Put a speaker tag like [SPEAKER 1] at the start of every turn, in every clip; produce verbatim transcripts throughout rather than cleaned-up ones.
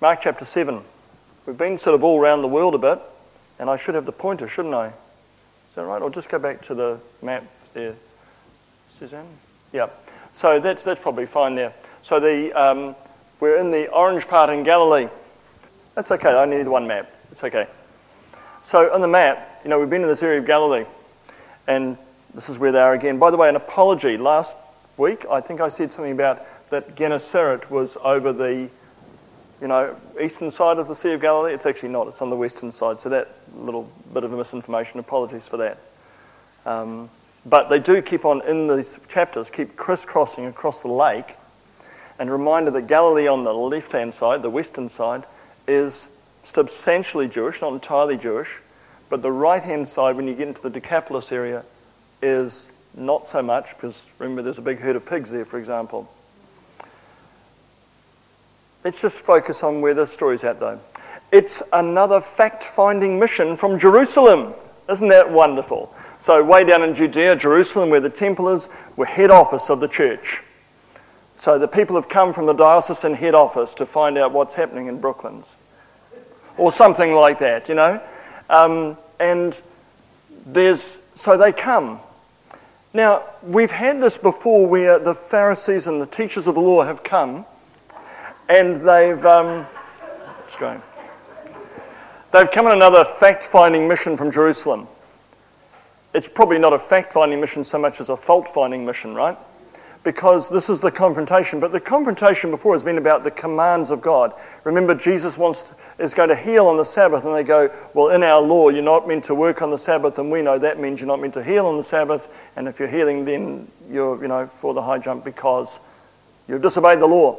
[SPEAKER 1] Mark chapter seven. We've been sort of all around the world a bit, and I should have the pointer, shouldn't I? Is that right? I'll just go back to the map there. Suzanne? Yeah. So that's that's probably fine there. So the um, we're in the orange part in Galilee. That's okay, I only need one map. It's okay. So on the map, you know, we've been in this area of Galilee, and this is where they are again. By the way, an apology. Last week, I think I said something about that Gennesaret was over the, you know, eastern side of the Sea of Galilee. It's actually not. It's on the western side. So that little bit of a misinformation. Apologies for that. Um, but they do keep on, in these chapters, keep crisscrossing across the lake, and a reminder that Galilee on the left-hand side, the western side, is substantially Jewish, not entirely Jewish, but the right-hand side, when you get into the Decapolis area, is not so much, because remember there's a big herd of pigs there, for example. Let's just focus on where this story's at, though. It's another fact-finding mission from Jerusalem. Isn't that wonderful? So way down in Judea, Jerusalem, where the temple is, we're head office of the church. So the people have come from the diocesan head office to find out what's happening in Brooklands. Or something like that, you know. Um, and there's, so they come. Now, we've had this before where the Pharisees and the teachers of the law have come, and they've, um, what's going? They've come on another fact-finding mission from Jerusalem. It's probably not a fact-finding mission so much as a fault-finding mission, right? Because this is the confrontation. But the confrontation before has been about the commands of God. Remember, Jesus wants to, is going to heal on the Sabbath, and they go, well, in our law, you're not meant to work on the Sabbath, and we know that means you're not meant to heal on the Sabbath, and if you're healing, then you're, you know, for the high jump because you've disobeyed the law.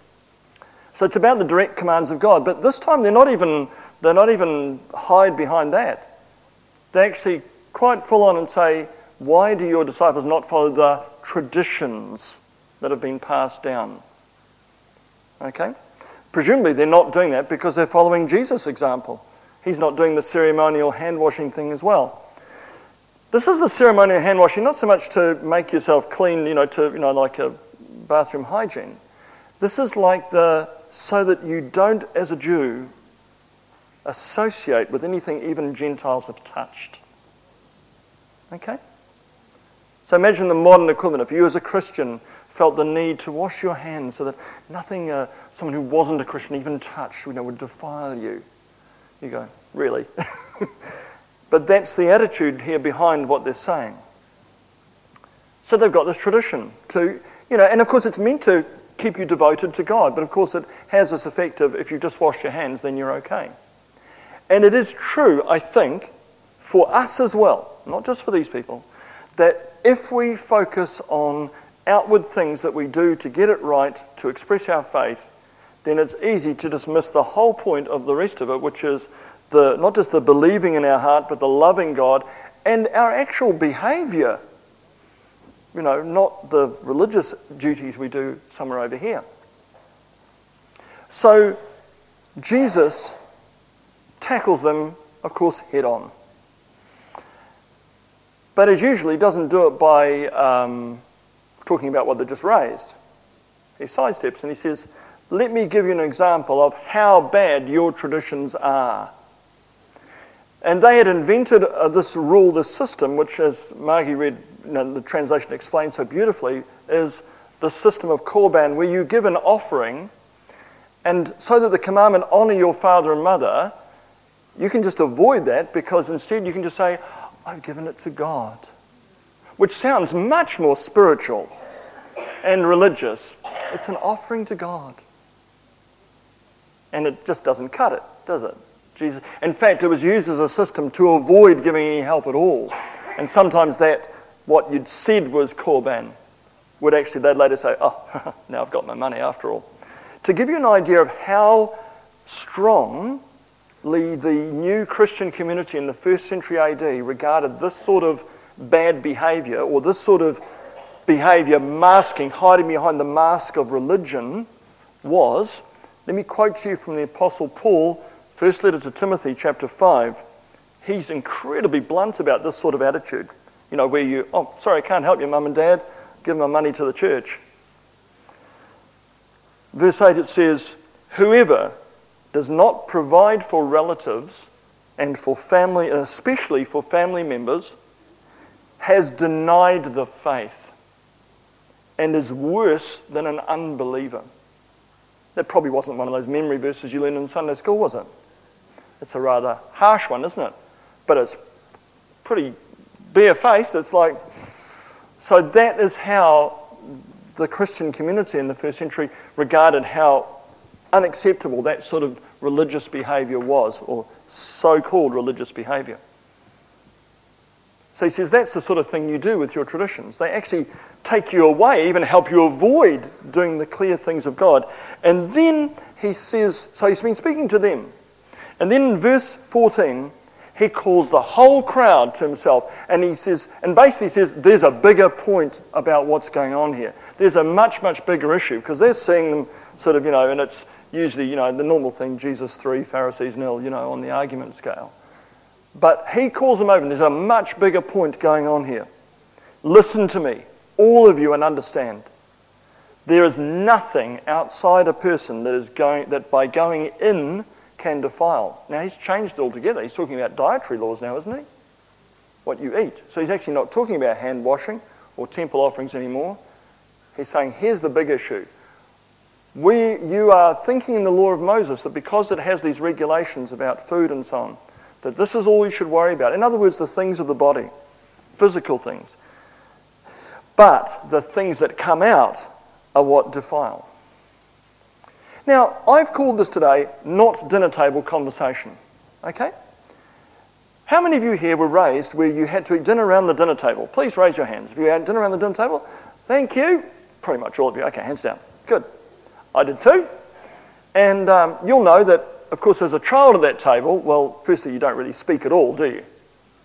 [SPEAKER 1] So it's about the direct commands of God. But this time, they're not even they're not even hide behind that. They actually quite full on and say, why do your disciples not follow the traditions that have been passed down? Okay? Presumably they're not doing that because they're following Jesus' example. He's not doing the ceremonial hand-washing thing as well. This is the ceremonial hand-washing, not so much to make yourself clean, you know, to, you know, like a bathroom hygiene. This is like the, so that you don't, as a Jew, associate with anything even Gentiles have touched. Okay? So imagine the modern equivalent. If you as a Christian felt the need to wash your hands so that nothing uh, someone who wasn't a Christian even touched, you know, would defile you. You go, really? But that's the attitude here behind what they're saying. So they've got this tradition to, you know, and of course it's meant to keep you devoted to God, but of course it has this effect of if you just wash your hands, then you're okay. And it is true, I think, for us as well, not just for these people, that if we focus on outward things that we do to get it right, to express our faith, then it's easy to dismiss the whole point of the rest of it, which is the not just the believing in our heart, but the loving God and our actual behavior. You know, not the religious duties we do somewhere over here. So Jesus tackles them, of course, head on. But as usual, he doesn't do it by um, talking about what they just raised. He sidesteps and he says, let me give you an example of how bad your traditions are. And they had invented uh, this rule, this system, which, as Margie read, you know, the translation explains so beautifully, is the system of Korban, where you give an offering, and so that the commandment, honour your father and mother, you can just avoid that, because instead you can just say, I've given it to God. Which sounds much more spiritual and religious. It's an offering to God. And it just doesn't cut it, does it? Jesus. In fact, it was used as a system to avoid giving any help at all. And sometimes that, what you'd said was Korban, would actually, they'd later say, oh, now I've got my money after all. To give you an idea of how strongly the new Christian community in the first century A D regarded this sort of bad behavior, or this sort of behavior masking, hiding behind the mask of religion, was, let me quote to you from the Apostle Paul, First letter to Timothy, chapter five. He's incredibly blunt about this sort of attitude. You know, where you, oh, sorry, I can't help you, mum and dad. Give my money to the church. Verse eight, it says, whoever does not provide for relatives and for family, and especially for family members, has denied the faith and is worse than an unbeliever. That probably wasn't one of those memory verses you learned in Sunday school, was it? It's a rather harsh one, isn't it? But it's pretty barefaced. It's like, so that is how the Christian community in the first century regarded how unacceptable that sort of religious behaviour was, or so-called religious behaviour. So he says that's the sort of thing you do with your traditions. They actually take you away, even help you avoid doing the clear things of God. And then he says, so he's been speaking to them. And then in verse fourteen, he calls the whole crowd to himself. And he says, and basically says, there's a bigger point about what's going on here. There's a much, much bigger issue, because they're seeing them sort of, you know, and it's usually, you know, the normal thing, Jesus three, Pharisees nil, you know, on the argument scale. But he calls them over, and there's a much bigger point going on here. Listen to me, all of you, and understand. There is nothing outside a person that is going that by going in can defile. Now, he's changed it altogether. He's talking about dietary laws now, isn't he? What you eat. So he's actually not talking about hand washing or temple offerings anymore. He's saying, here's the big issue. We, you are thinking in the law of Moses that because it has these regulations about food and so on, that this is all you should worry about. In other words, the things of the body, physical things. But the things that come out are what defile. Now, I've called this today not dinner table conversation. Okay? How many of you here were raised where you had to eat dinner around the dinner table? Please raise your hands. If you had dinner around the dinner table, thank you. Pretty much all of you. Okay, hands down. Good. I did too. And um, you'll know that, of course, as a child at that table, well, firstly, you don't really speak at all, do you?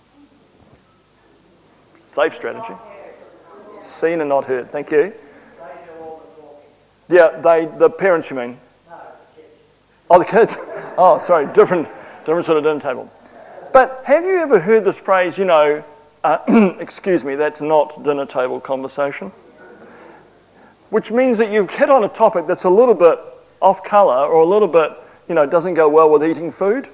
[SPEAKER 1] Safe strategy. Seen and not heard. Thank you. Yeah, they, the parents, you mean? Oh, the kids. Oh, sorry, different, different sort of dinner table. But have you ever heard this phrase, you know, uh, excuse me, that's not dinner table conversation? Which means that you've hit on a topic that's a little bit off colour, or a little bit, you know, doesn't go well with eating food.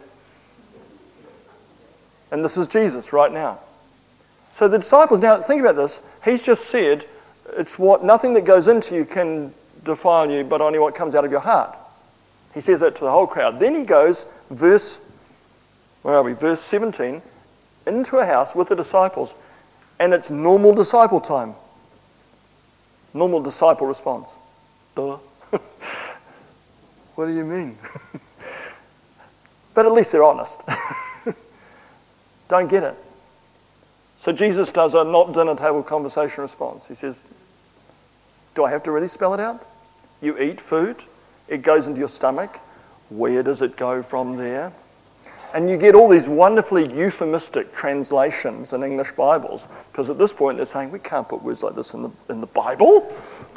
[SPEAKER 1] And this is Jesus right now. So the disciples, now think about this, he's just said, it's what, nothing that goes into you can defile you, but only what comes out of your heart. He says that to the whole crowd. Then he goes, verse, where are we? Verse seventeen, into a house with the disciples, and it's normal disciple time. Normal disciple response. Duh. What do you mean? But at least they're honest. Don't get it. So Jesus does a not dinner table conversation response. He says, do I have to really spell it out? You eat food, it goes into your stomach. Where does it go from there? And you get all these wonderfully euphemistic translations in English Bibles, because at this point they're saying, we can't put words like this in the, in the Bible.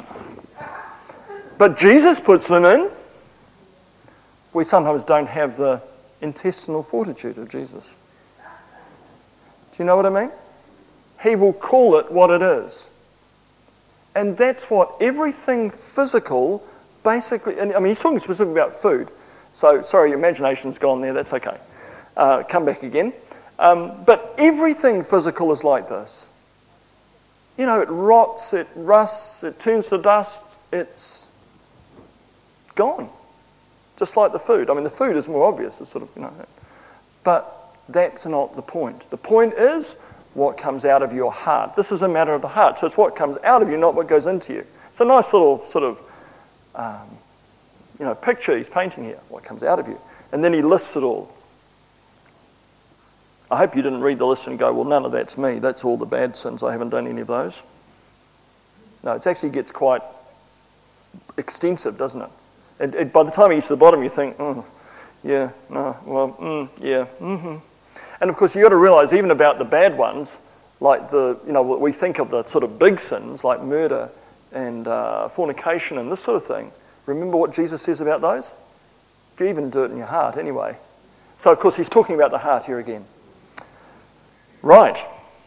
[SPEAKER 1] But Jesus puts them in. We sometimes don't have the intestinal fortitude of Jesus. Do you know what I mean? He will call it what it is. And that's what everything physical basically, and I mean, he's talking specifically about food. So, sorry, your imagination's gone there, that's okay. Uh, come back again. Um, but everything physical is like this. You know, it rots, it rusts, it turns to dust, it's gone. Just like the food. I mean, the food is more obvious, it's sort of, you know. But that's not the point. The point is what comes out of your heart. This is a matter of the heart. So it's what comes out of you, not what goes into you. It's a nice little sort of, um, you know, picture he's painting here, what comes out of you. And then he lists it all. I hope you didn't read the list and go, well, none of that's me. That's all the bad sins. I haven't done any of those. No, it actually gets quite extensive, doesn't it? It, it by the time you get to the bottom, you think, oh, yeah, no, well, mm, yeah, mm-hmm. And of course, you've got to realise, even about the bad ones, like the, you know, we think of the sort of big sins, like murder and uh, fornication and this sort of thing. Remember what Jesus says about those? If you even do it in your heart anyway. So, of course, he's talking about the heart here again. Right.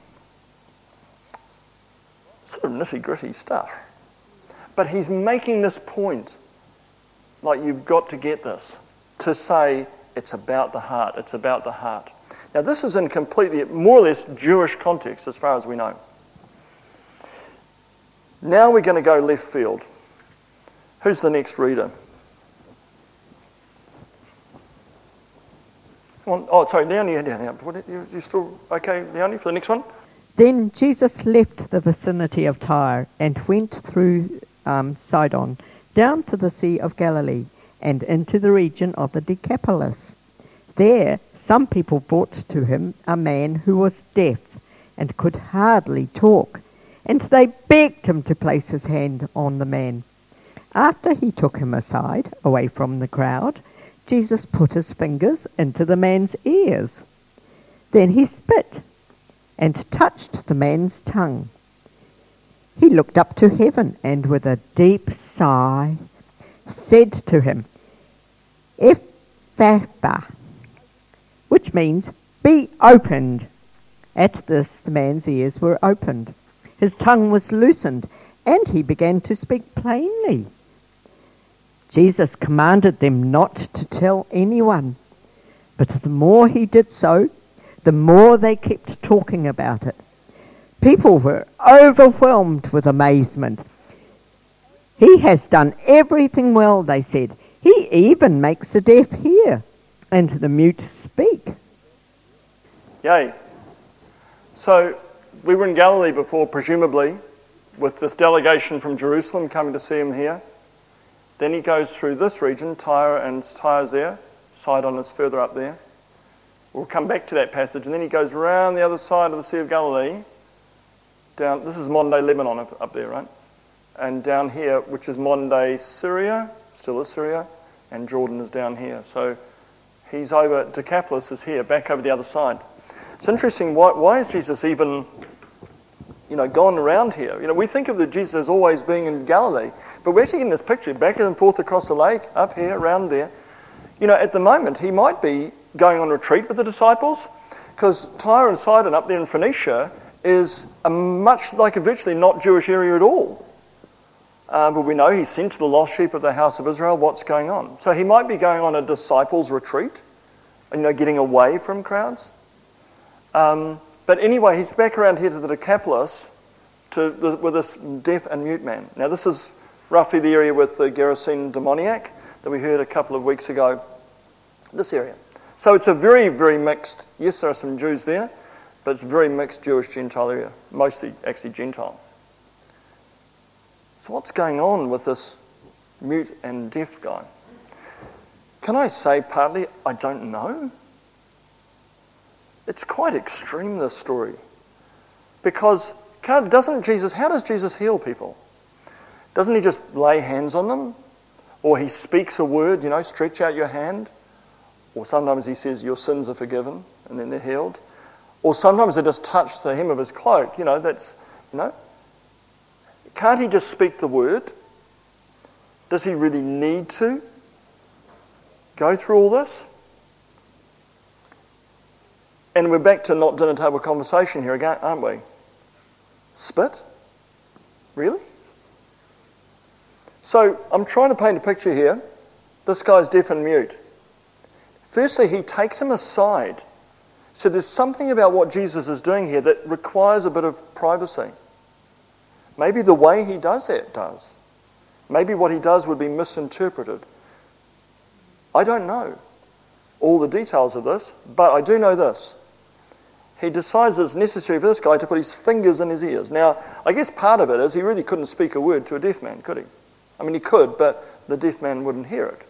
[SPEAKER 1] Sort of nitty-gritty stuff. But he's making this point, like, you've got to get this. to say it's about the heart, it's about the heart. Now this is in completely, more or less Jewish context as far as we know. Now we're going to go left field. Who's the next reader? Come on. Oh, sorry, Leonie, down here. What, you, you still okay, Leonie, for the next one?
[SPEAKER 2] Then Jesus left the vicinity of Tyre and went through um, Sidon, down to the Sea of Galilee, and into the region of the Decapolis. There some people brought to him a man who was deaf and could hardly talk, and they begged him to place his hand on the man. After he took him aside, away from the crowd, Jesus put his fingers into the man's ears. Then he spit and touched the man's tongue. He looked up to heaven and with a deep sigh said to him, Ephphatha, which means, be opened. At this the man's ears were opened. His tongue was loosened, and he began to speak plainly. Jesus commanded them not to tell anyone, but the more he did so, the more they kept talking about it. People were overwhelmed with amazement. He has done everything well, they said. He even makes the deaf hear and the mute speak.
[SPEAKER 1] Yay. So we were in Galilee before, presumably, with this delegation from Jerusalem coming to see him here. Then he goes through this region, Tyre, and Tyre's there. Sidon is further up there. We'll come back to that passage. And then he goes around the other side of the Sea of Galilee. Down. This is modern-day Lebanon up, up there, right? And down here, which is modern-day Syria, still is Syria, and Jordan is down here. So he's over, Decapolis is here, back over the other side. It's interesting, why, why is Jesus even, you know, gone around here? You know, we think of the Jesus as always being in Galilee, but we're seeing this picture, back and forth across the lake, up here, around there. You know, at the moment, he might be going on retreat with the disciples, because Tyre and Sidon up there in Phoenicia is a much like a virtually not Jewish area at all. Uh, but we know he's sent to the lost sheep of the house of Israel. What's going on? So he might be going on a disciples' retreat, you know, getting away from crowds. Um, but anyway, he's back around here to the Decapolis to, with this deaf and mute man. Now this is roughly the area with the Gerasene demoniac that we heard a couple of weeks ago. This area. So it's a very, very mixed, yes, there are some Jews there, but it's a very mixed Jewish-Gentile area, mostly actually Gentile. So what's going on with this mute and deaf guy? Can I say partly, I don't know? It's quite extreme, this story. Because doesn't Jesus, how does Jesus heal people? Doesn't he just lay hands on them? Or he speaks a word, you know, stretch out your hand? Or sometimes he says, your sins are forgiven, and then they're healed. Or sometimes they just touch the hem of his cloak, you know, that's, you know. Can't he just speak the word? Does he really need to go through all this? And we're back to not dinner table conversation here again, aren't we? Spit? Really? So I'm trying to paint a picture here. This guy's deaf and mute. Firstly, he takes him aside. So there's something about what Jesus is doing here that requires a bit of privacy. Maybe the way he does it does. Maybe what he does would be misinterpreted. I don't know all the details of this, but I do know this. He decides it's necessary for this guy to put his fingers in his ears. Now, I guess part of it is he really couldn't speak a word to a deaf man, could he? I mean, he could, but the deaf man wouldn't hear it.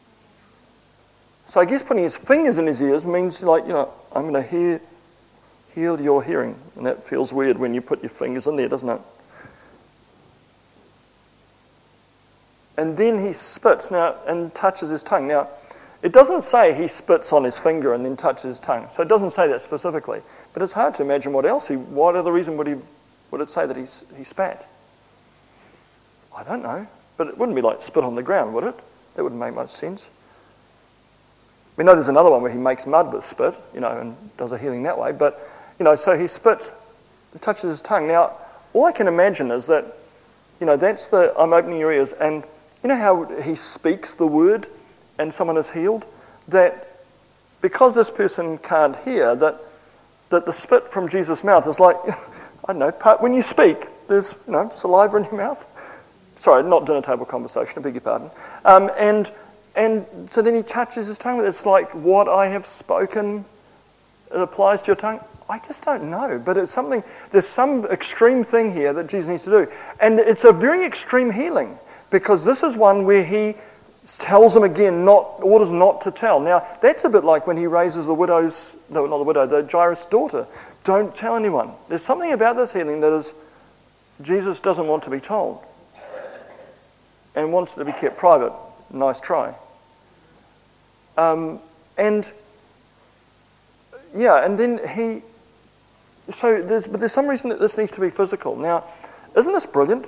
[SPEAKER 1] So I guess putting his fingers in his ears means, like, you know, I'm going to hear, heal your hearing. And that feels weird when you put your fingers in there, doesn't it? And then he spits now and touches his tongue. Now, it doesn't say he spits on his finger and then touches his tongue. So it doesn't say that specifically. But it's hard to imagine what else he, what other reason would he, would it say that he, he spat? I don't know. But it wouldn't be like spit on the ground, would it? That wouldn't make much sense. We know there's another one where he makes mud with spit, you know, and does a healing that way. But, you know, so he spits, touches his tongue. Now, all I can imagine is that, you know, that's the, I'm opening your ears, and you know how he speaks the word and someone is healed? that because this person can't hear, that that the spit from Jesus' mouth is like, I don't know, part, when you speak, there's you know saliva in your mouth. Sorry, not dinner table conversation, I beg your pardon. Um, and and so then he touches his tongue with it. It's like, what I have spoken, it applies to your tongue. I just don't know, but it's something, there's some extreme thing here that Jesus needs to do. And it's a very extreme healing, because this is one where he tells them again, not orders not to tell. Now, that's a bit like when he raises the widow's, no, not the widow, the Jairus' daughter. Don't tell anyone. There's something about this healing that is, Jesus doesn't want to be told and wants it to be kept private. Nice try. Um, and, yeah, and then he, so there's, but there's some reason that this needs to be physical. Now, isn't this brilliant?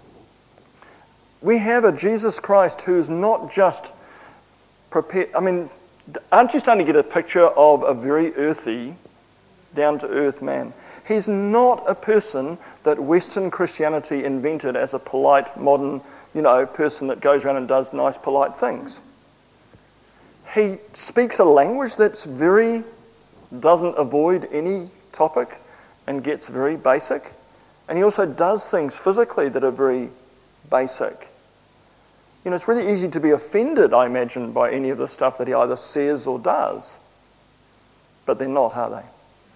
[SPEAKER 1] We have a Jesus Christ who's not just prepared. I mean, aren't you starting to get a picture of a very earthy, down-to-earth man? He's not a person that Western Christianity invented as a polite, modern, you know, person that goes around and does nice, polite things. He speaks a language that's very, doesn't avoid any topic and gets very basic. And he also does things physically that are very basic. You know, it's really easy to be offended, I imagine, by any of the stuff that he either says or does. But they're not, are they?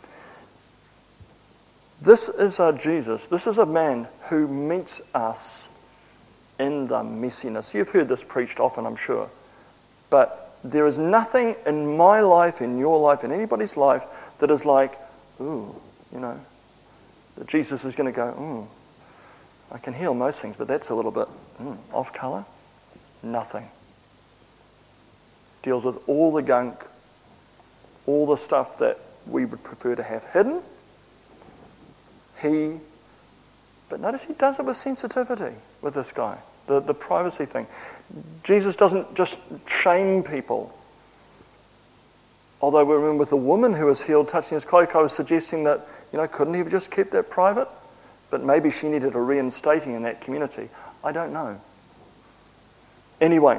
[SPEAKER 1] This is a Jesus. This is a man who meets us in the messiness. You've heard this preached often, I'm sure. But there is nothing in my life, in your life, in anybody's life, that is like, ooh, you know, that Jesus is going to go, ooh, I can heal most things, but that's a little bit mm, off colour. Nothing. Deals with all the gunk, all the stuff that we would prefer to have hidden. He, but notice he does it with sensitivity with this guy, the, the privacy thing. Jesus doesn't just shame people. Although we remember with the woman who was healed touching his cloak, I was suggesting that, you know, couldn't he have just kept that private? But maybe she needed a reinstating in that community. I don't know. Anyway,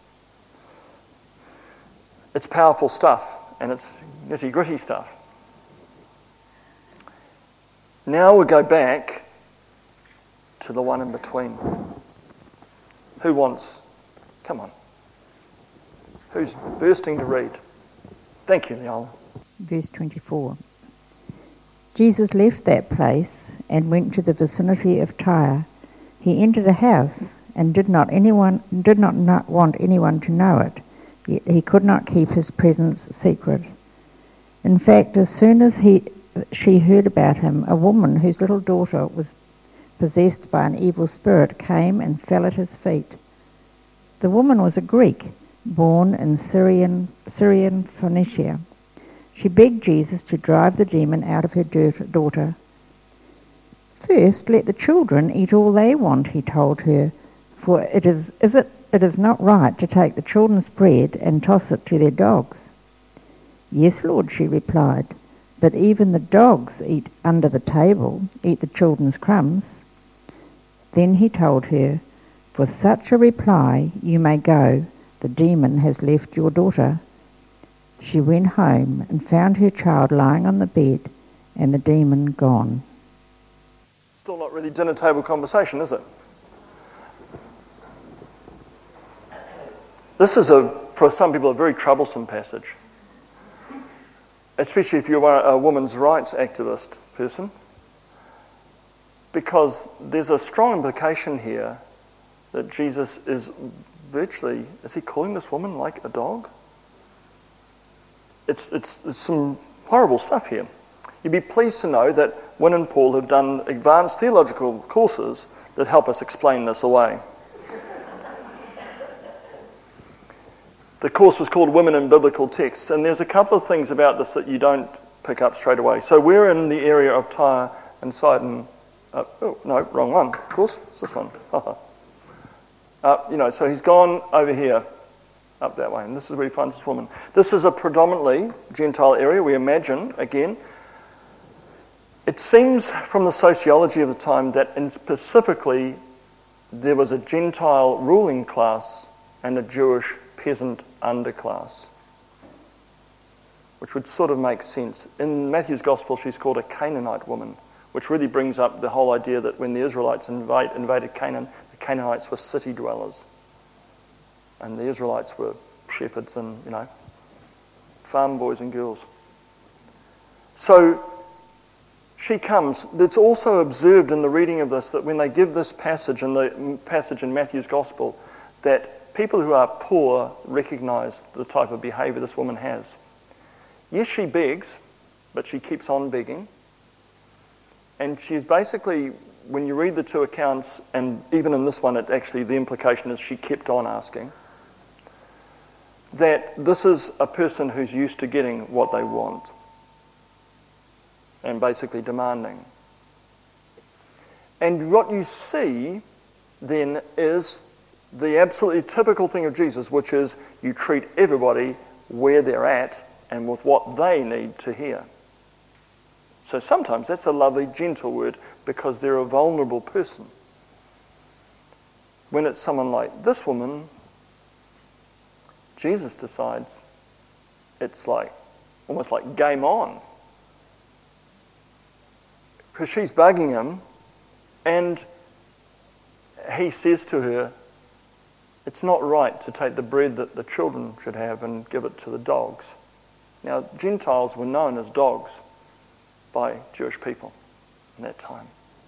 [SPEAKER 1] it's powerful stuff, and it's nitty-gritty stuff. Now we'll go back to the one in between. Who wants? Come on. Who's bursting to read? Thank you, Leola.
[SPEAKER 3] Verse twenty-four. Jesus left that place and went to the vicinity of Tyre. He entered a house and did not anyone did not not want anyone to know it. Yet he could not keep his presence secret. In fact, as soon as he she heard about him, a woman whose little daughter was possessed by an evil spirit came and fell at his feet. The woman was a Greek, born in Syrian Syrian Phoenicia. She begged Jesus to drive the demon out of her daughter. First, let the children eat all they want, he told her, for it is, is it, it is not right to take the children's bread and toss it to their dogs. Yes, Lord, she replied, but even the dogs eat under the table, eat the children's crumbs. Then he told her, for such a reply you may go, the demon has left your daughter. She went home and found her child lying on the bed and the demon gone.
[SPEAKER 1] Still not really dinner table conversation, is it? This is, a, for some people, a very troublesome passage, especially if you're a women's rights activist person, because there's a strong implication here that Jesus is virtually, is he calling this woman like a dog? It's, it's, it's some horrible stuff here. You'd be pleased to know that Wynne and Paul have done advanced theological courses that help us explain this away. The course was called Women in Biblical Texts, and there's a couple of things about this that you don't pick up straight away. So we're in the area of Tyre and Sidon. Uh, oh, no, wrong one. Of course, it's this one. uh, you know, so he's gone over here, up that way, and this is where he finds this woman. This is a predominantly Gentile area, we imagine, again. It seems from the sociology of the time that in specifically there was a Gentile ruling class and a Jewish peasant underclass. which would sort of make sense. In Matthew's Gospel, she's called a Canaanite woman, which really brings up the whole idea that when the Israelites invade, invaded Canaan, the Canaanites were city dwellers. And the Israelites were shepherds and, you know, farm boys and girls. So she comes. It's also observed in the reading of this that when they give this passage in the passage in Matthew's Gospel, that people who are poor recognize the type of behavior this woman has. Yes, she begs, but she keeps on begging. And she's basically, when you read the two accounts, and even in this one, it actually, the implication is she kept on asking, that this is a person who's used to getting what they want and basically demanding. And what you see then is the absolutely typical thing of Jesus, which is you treat everybody where they're at and with what they need to hear. So sometimes that's a lovely, gentle word because they're a vulnerable person. When it's someone like this woman, Jesus decides it's like, almost like game on. Because she's bugging him, and he says to her, it's not right to take the bread that the children should have and give it to the dogs. Now, Gentiles were known as dogs by Jewish people in that time.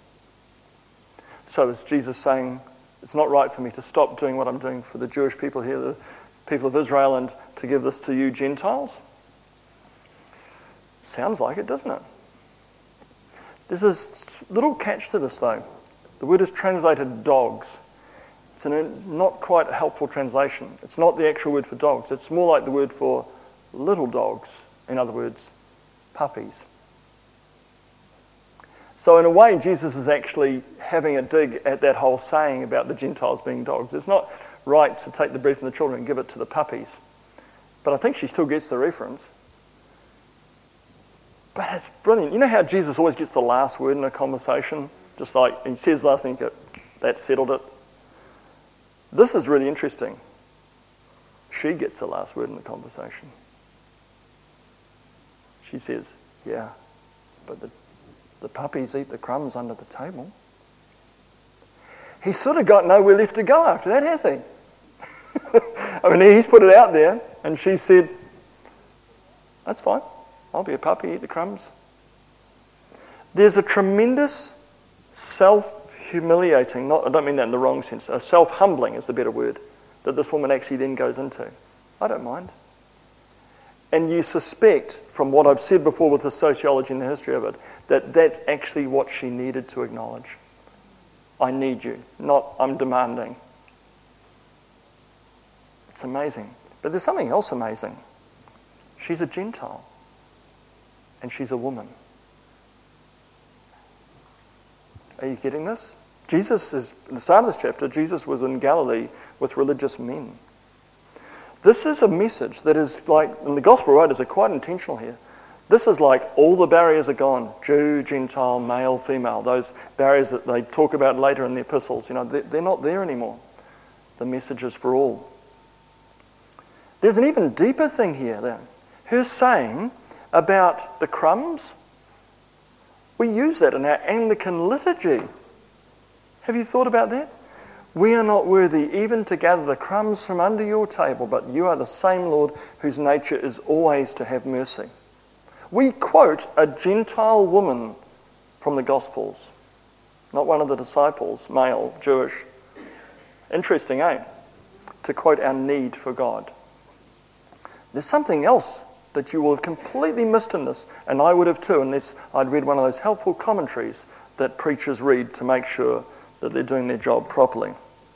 [SPEAKER 1] So is Jesus saying, it's not right for me to stop doing what I'm doing for the Jewish people here, the people of Israel, and to give this to you Gentiles? Sounds like it, doesn't it? There's this little catch to this, though. The word is translated dogs. It's a not quite a helpful translation. It's not the actual word for dogs. It's more like the word for little dogs. In other words, puppies. So in a way, Jesus is actually having a dig at that whole saying about the Gentiles being dogs. It's not right to take the bread from the children and give it to the puppies. But I think she still gets the reference. But it's brilliant. You know how Jesus always gets the last word in a conversation? Just like he says last thing, that settled it. This is really interesting. She gets the last word in the conversation. She says, yeah, but the, the puppies eat the crumbs under the table. He's sort of got nowhere left to go after that, has he? I mean, he's put it out there, and she said, that's fine. I'll be a puppy, eat the crumbs. There's a tremendous self-humiliating, not, I don't mean that in the wrong sense, a self-humbling is the better word, that this woman actually then goes into. I don't mind. And you suspect, from what I've said before with the sociology and the history of it, that that's actually what she needed to acknowledge. I need you, not I'm demanding. It's amazing. But there's something else amazing. She's a Gentile. And she's a woman. Are you getting this? Jesus is, in the start of this chapter, Jesus was in Galilee with religious men. This is a message that is like, and the gospel writers are quite intentional here. This is like all the barriers are gone. Jew, Gentile, male, female. Those barriers that they talk about later in the epistles, you know, they're not there anymore. The message is for all. There's an even deeper thing here then. Her saying about the crumbs, we use that in our Anglican liturgy. Have you thought about that? We are not worthy even to gather the crumbs from under your table, but you are the same Lord whose nature is always to have mercy. We quote a Gentile woman from the Gospels, not one of the disciples, male, Jewish. Interesting, eh? To quote our need for God. There's something else that you will have completely missed in this, and I would have too, unless I'd read one of those helpful commentaries that preachers read to make sure that they're doing their job properly.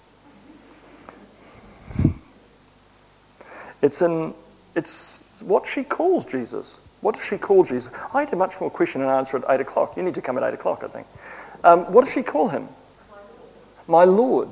[SPEAKER 1] It's in, it's what she calls Jesus. What does she call Jesus? I had a much more question and answer at eight o'clock. You need to come at eight o'clock, I think. Um, what does she call him? My Lord.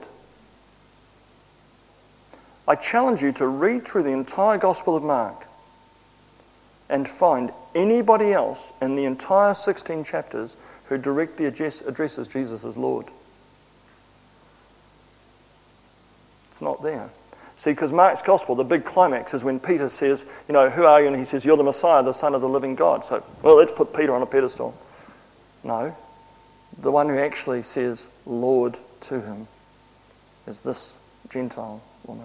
[SPEAKER 1] I challenge you to read through the entire Gospel of Mark and find anybody else in the entire sixteen chapters who directly address, addresses Jesus as Lord. It's not there. See, because Mark's gospel, the big climax is when Peter says, you know, who are you? And he says, you're the Messiah, the Son of the living God. So, well, let's put Peter on a pedestal. No. The one who actually says Lord to him is this Gentile woman.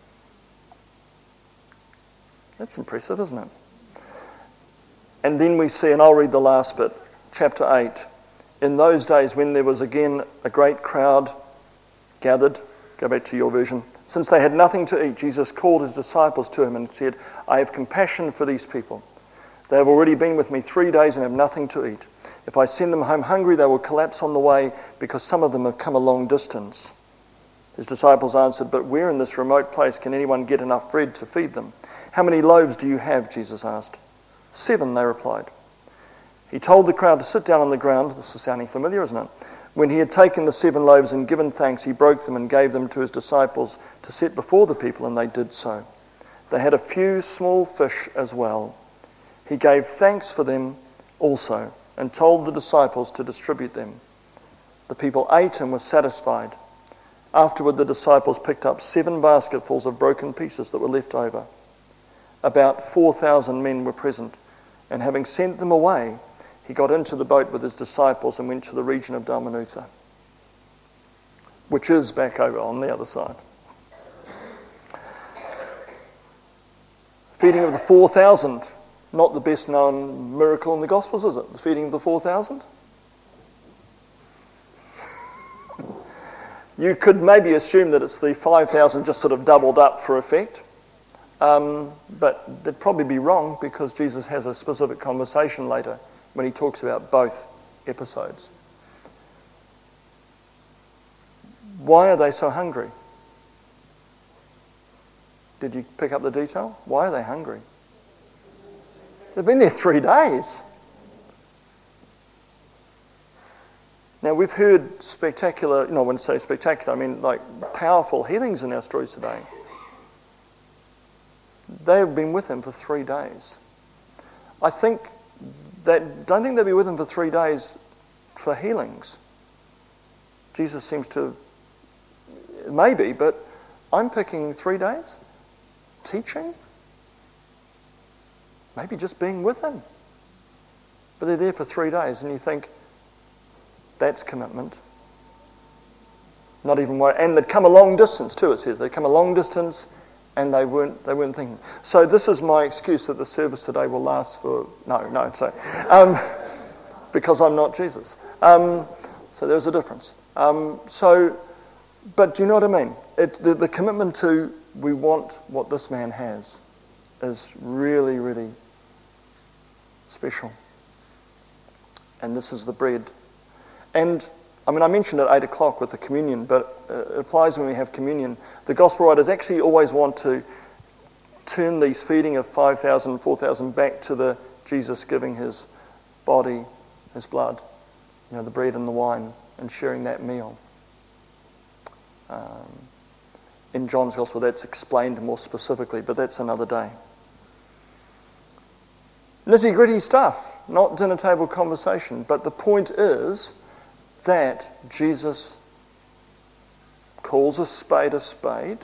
[SPEAKER 1] That's impressive, isn't it? And then we see, and I'll read the last bit, chapter eight. In those days when there was again a great crowd gathered, go back to your version, since they had nothing to eat, Jesus called his disciples to him and said, I have compassion for these people. They have already been with me three days and have nothing to eat. If I send them home hungry, they will collapse on the way because some of them have come a long distance. His disciples answered, but where in this remote place can anyone get enough bread to feed them? How many loaves do you have? Jesus asked. Seven, they replied. He told the crowd to sit down on the ground. This is sounding familiar, isn't it? When he had taken the seven loaves and given thanks, he broke them and gave them to his disciples to set before the people, and they did so. They had a few small fish as well. He gave thanks for them also and told the disciples to distribute them. The people ate and were satisfied. Afterward, the disciples picked up seven basketfuls of broken pieces that were left over. About four thousand men were present, and having sent them away, he got into the boat with his disciples and went to the region of Dalmanutha, which is back over on the other side. Feeding of the four thousand, not the best known miracle in the Gospels, is it? The feeding of the four thousand? You could maybe assume that it's the five thousand just sort of doubled up for effect. Um, but they'd probably be wrong because Jesus has a specific conversation later when he talks about both episodes. Why are they so hungry? Did you pick up the detail? Why are they hungry? They've been there three days. Now, we've heard spectacular, you know, when I say spectacular, I mean like powerful healings in our stories today. They have been with him for three days. I think that, don't think they'll be with him for three days for healings. Jesus seems to, maybe, but I'm picking three days. Teaching? Maybe just being with him. But they're there for three days and you think, that's commitment. Not even worried. And they'd come a long distance too, it says. They'd come a long distance and they weren't they weren't thinking. So this is my excuse that the service today will last for, no, no, so, um, because I'm not Jesus. Um, so there's a difference. Um, so, but do you know what I mean? It, the, the commitment to, we want what this man has is really, really special. And this is the bread. And I mean, I mentioned at eight o'clock with the communion, but it applies when we have communion. The gospel writers actually always want to turn these feeding of five thousand, four thousand back to the Jesus giving his body, his blood, you know, the bread and the wine, and sharing that meal. Um, in John's gospel, that's explained more specifically, but that's another day. Nitty-gritty stuff, not dinner table conversation, but the point is that Jesus calls a spade a spade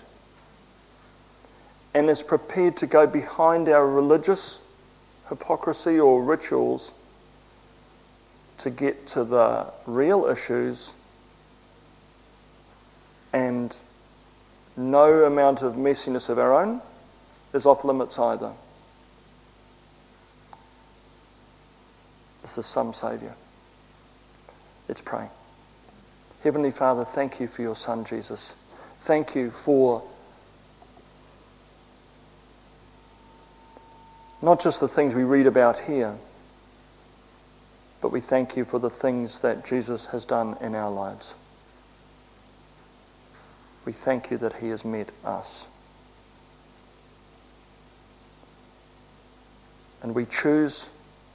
[SPEAKER 1] and is prepared to go behind our religious hypocrisy or rituals to get to the real issues, and no amount of messiness of our own is off limits either. This is some Saviour. Let's pray. Heavenly Father, thank you for your Son, Jesus. Thank you for not just the things we read about here, but we thank you for the things that Jesus has done in our lives. We thank you that he has met us. And we choose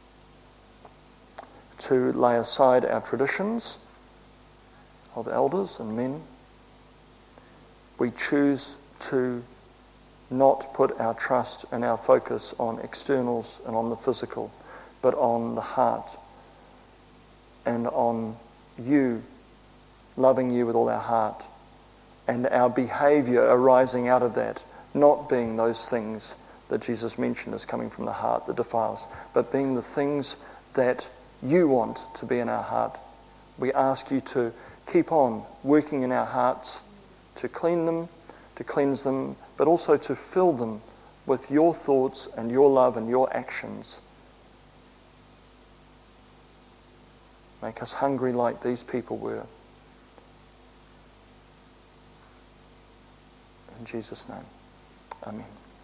[SPEAKER 1] to lay aside our traditions of elders and men. We choose to not put our trust and our focus on externals and on the physical, but on the heart and on you, loving you with all our heart and our behaviour arising out of that, not being those things that Jesus mentioned as coming from the heart that defiles, but being the things that you want to be in our heart. We ask you to keep on working in our hearts, to clean them, to cleanse them, but also to fill them with your thoughts and your love and your actions. Make us hungry like these people were. In Jesus' name, amen.